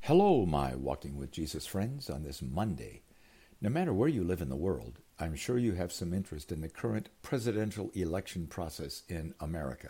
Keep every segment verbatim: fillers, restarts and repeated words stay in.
Hello, my Walking with Jesus friends, on this Monday. No matter where you live in the world, I'm sure you have some interest in the current presidential election process in America.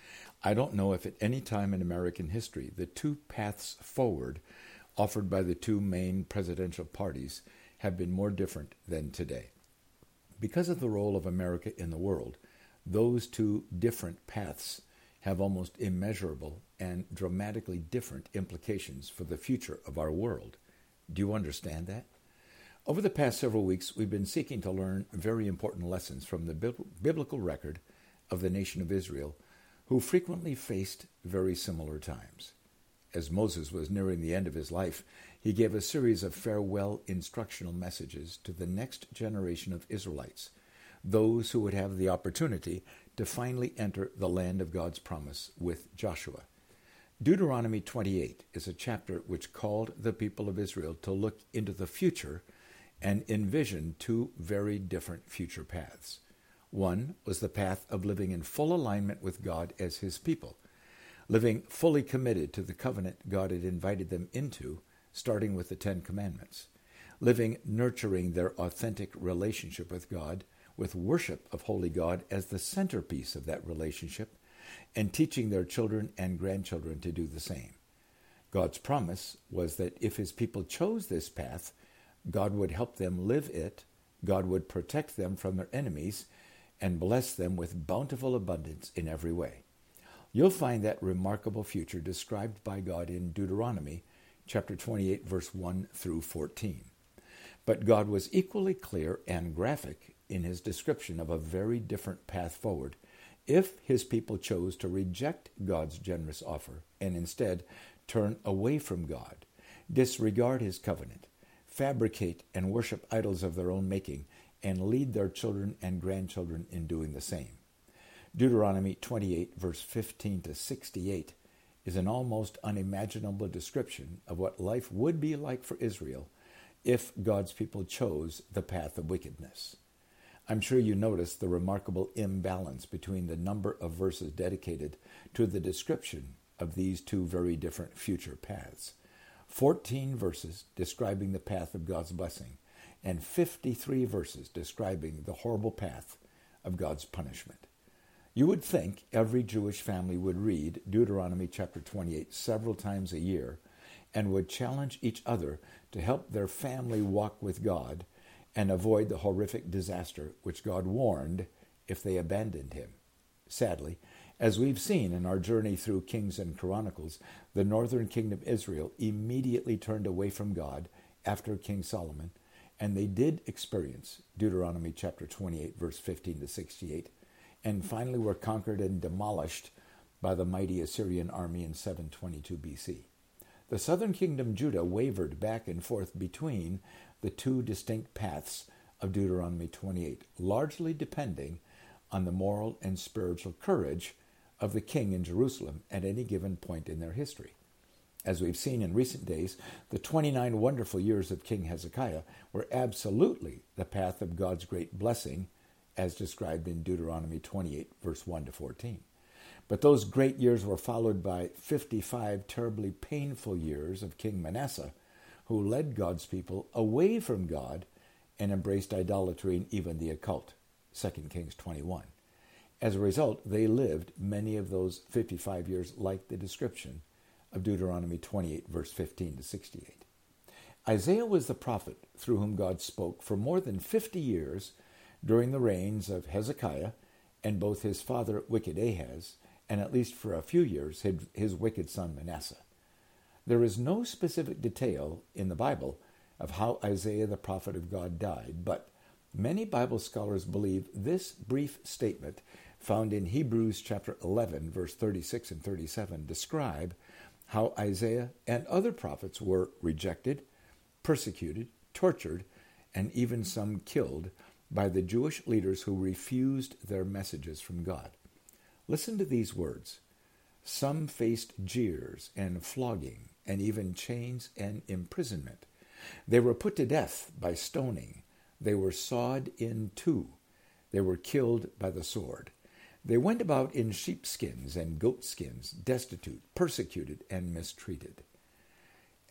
I don't know if at any time in American history the two paths forward offered by the two main presidential parties have been more different than today. Because of the role of America in the world, those two different paths have almost immeasurable and dramatically different implications for the future of our world. Do you understand that? Over the past several weeks, we've been seeking to learn very important lessons from the biblical record of the nation of Israel, who frequently faced very similar times. As Moses was nearing the end of his life, he gave a series of farewell instructional messages to the next generation of Israelites, those who would have the opportunity to finally enter the land of God's promise with Joshua. Deuteronomy twenty-eight is a chapter which called the people of Israel to look into the future and envision two very different future paths. One was the path of living in full alignment with God as his people, living fully committed to the covenant God had invited them into, starting with the Ten Commandments, living nurturing their authentic relationship with God, with worship of Holy God as the centerpiece of that relationship, and teaching their children and grandchildren to do the same. God's promise was that if his people chose this path, God would help them live it, God would protect them from their enemies, and bless them with bountiful abundance in every way. You'll find that remarkable future described by God in Deuteronomy chapter twenty-eight, verse one through fourteen. But God was equally clear and graphic in his description of a very different path forward if his people chose to reject God's generous offer and instead turn away from God, disregard his covenant, fabricate and worship idols of their own making, and lead their children and grandchildren in doing the same. Deuteronomy twenty-eight, verse fifteen to sixty-eight is an almost unimaginable description of what life would be like for Israel if God's people chose the path of wickedness. I'm sure you noticed the remarkable imbalance between the number of verses dedicated to the description of these two very different future paths. fourteen verses describing the path of God's blessing, and fifty-three verses describing the horrible path of God's punishment. You would think every Jewish family would read Deuteronomy chapter twenty-eight several times a year and would challenge each other to help their family walk with God and avoid the horrific disaster which God warned if they abandoned him. Sadly, as we've seen in our journey through Kings and Chronicles, the northern kingdom of Israel immediately turned away from God after King Solomon, and they did experience Deuteronomy chapter twenty-eight, verse fifteen to sixty-eight, and finally were conquered and demolished by the mighty Assyrian army in seven twenty-two B C. The southern kingdom Judah wavered back and forth between the two distinct paths of Deuteronomy twenty-eight, largely depending on the moral and spiritual courage of the king in Jerusalem at any given point in their history. As we've seen in recent days, the twenty-nine wonderful years of King Hezekiah were absolutely the path of God's great blessing, as described in Deuteronomy twenty-eight, verse one to fourteen. But those great years were followed by fifty-five terribly painful years of King Manasseh, who led God's people away from God and embraced idolatry and even the occult, Second Kings twenty-one. As a result, they lived many of those fifty-five years like the description of Deuteronomy twenty-eight, verse fifteen to sixty-eight. Isaiah was the prophet through whom God spoke for more than fifty years during the reigns of Hezekiah and both his father wicked Ahaz, and at least for a few years his, his wicked son Manasseh. There is no specific detail in the Bible of how Isaiah the prophet of God died, but many Bible scholars believe this brief statement found in Hebrews chapter eleven, verse thirty-six and thirty-seven describe how Isaiah and other prophets were rejected, persecuted, tortured, and even some killed by the Jewish leaders who refused their messages from God. Listen to these words. Some faced jeers and flogging and even chains and imprisonment. They were put to death by stoning. They were sawed in two. They were killed by the sword. They went about in sheepskins and goatskins, destitute, persecuted, and mistreated.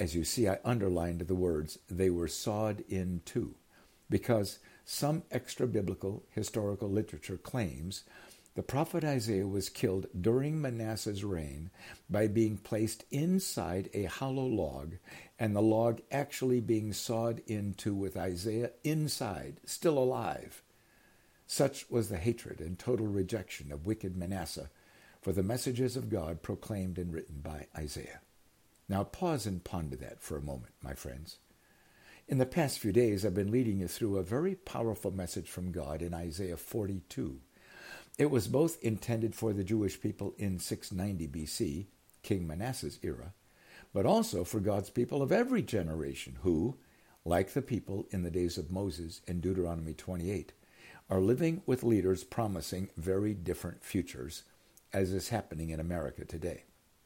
As you see, I underlined the words, they were sawed in two, because some extra-biblical historical literature claims the prophet Isaiah was killed during Manasseh's reign by being placed inside a hollow log, and the log actually being sawed in two with Isaiah inside, still alive. Such was the hatred and total rejection of wicked Manasseh for the messages of God proclaimed and written by Isaiah. Now pause and ponder that for a moment, my friends. In the past few days, I've been leading you through a very powerful message from God in Isaiah forty-two. It was both intended for the Jewish people in six ninety B C, King Manasseh's era, but also for God's people of every generation who, like the people in the days of Moses in Deuteronomy twenty-eight, are living with leaders promising very different futures, as is happening in America today.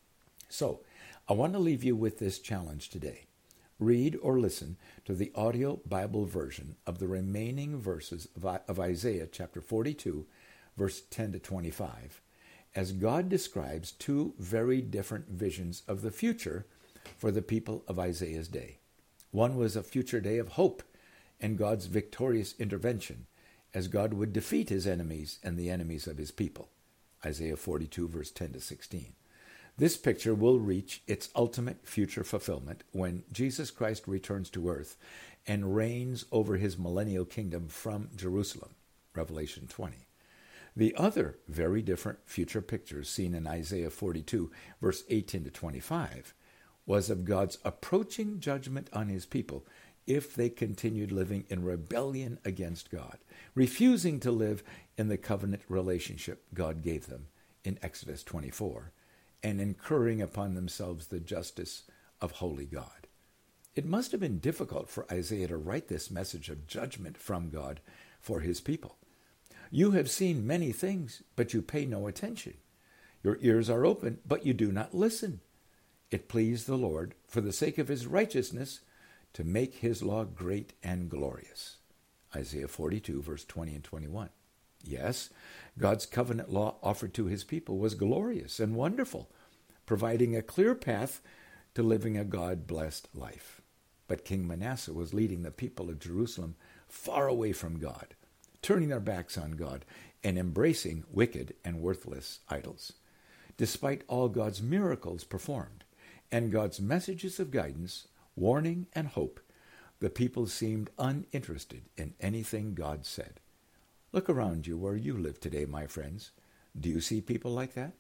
So, I want to leave you with this challenge today. Read or listen to the audio Bible version of the remaining verses of Isaiah chapter forty-two, verse ten to twenty-five, as God describes two very different visions of the future for the people of Isaiah's day. One was a future day of hope and God's victorious intervention, as God would defeat his enemies and the enemies of his people. Isaiah forty-two, verse ten to sixteen. This picture will reach its ultimate future fulfillment when Jesus Christ returns to earth and reigns over his millennial kingdom from Jerusalem. Revelation twenty. The other very different future pictures seen in Isaiah forty-two, verse eighteen to twenty-five, was of God's approaching judgment on his people if they continued living in rebellion against God, refusing to live in the covenant relationship God gave them in Exodus twenty-four, and incurring upon themselves the justice of holy God. It must have been difficult for Isaiah to write this message of judgment from God for his people. You have seen many things, but you pay no attention. Your ears are open, but you do not listen. It pleased the Lord, for the sake of his righteousness, to make his law great and glorious. Isaiah forty-two, verse twenty and twenty-one. Yes, God's covenant law offered to his people was glorious and wonderful, providing a clear path to living a God-blessed life. But King Manasseh was leading the people of Jerusalem far away from God, turning their backs on God and embracing wicked and worthless idols. Despite all God's miracles performed and God's messages of guidance, warning, and hope, the people seemed uninterested in anything God said. Look around you where you live today, my friends. Do you see people like that?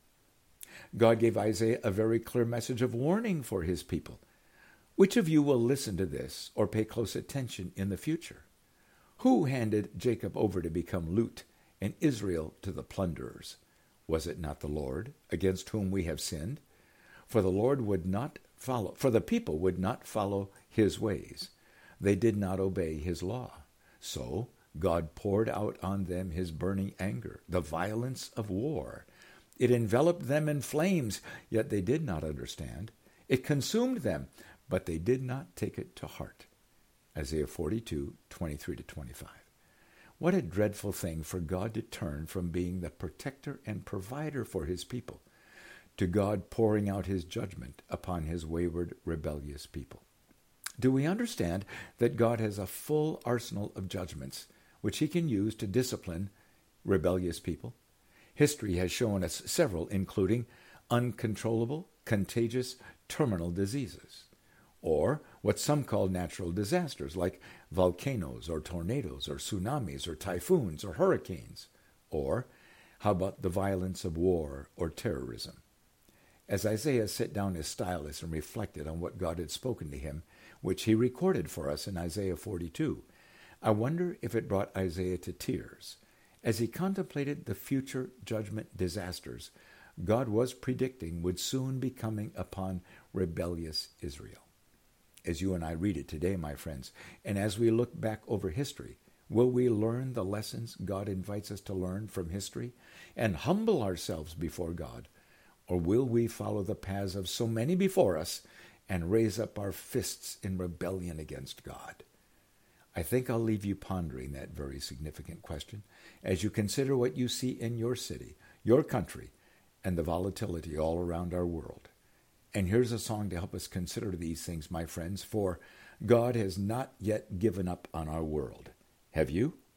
God gave Isaiah a very clear message of warning for his people. Which of you will listen to this or pay close attention in the future? Who handed Jacob over to become loot and Israel to the plunderers? Was it not the Lord, against whom we have sinned? For the Lord would not follow, for the people would not follow his ways. They did not obey his law. So God poured out on them his burning anger, the violence of war. It enveloped them in flames, yet they did not understand. It consumed them, but they did not take it to heart. Isaiah forty-two, twenty-three to twenty-five. What a dreadful thing for God to turn from being the protector and provider for his people to God pouring out his judgment upon his wayward, rebellious people. Do we understand that God has a full arsenal of judgments which he can use to discipline rebellious people? History has shown us several, including uncontrollable, contagious, terminal diseases, or what some call natural disasters like volcanoes or tornadoes or tsunamis or typhoons or hurricanes, or how about the violence of war or terrorism? As Isaiah sat down his stylus and reflected on what God had spoken to him, which he recorded for us in Isaiah forty-two, I wonder if it brought Isaiah to tears as he contemplated the future judgment disasters God was predicting would soon be coming upon rebellious Israel. As you and I read it today, my friends, and as we look back over history, will we learn the lessons God invites us to learn from history and humble ourselves before God? Or will we follow the paths of so many before us and raise up our fists in rebellion against God? I think I'll leave you pondering that very significant question as you consider what you see in your city, your country, and the volatility all around our world. And here's a song to help us consider these things, my friends, for God has not yet given up on our world. Have you?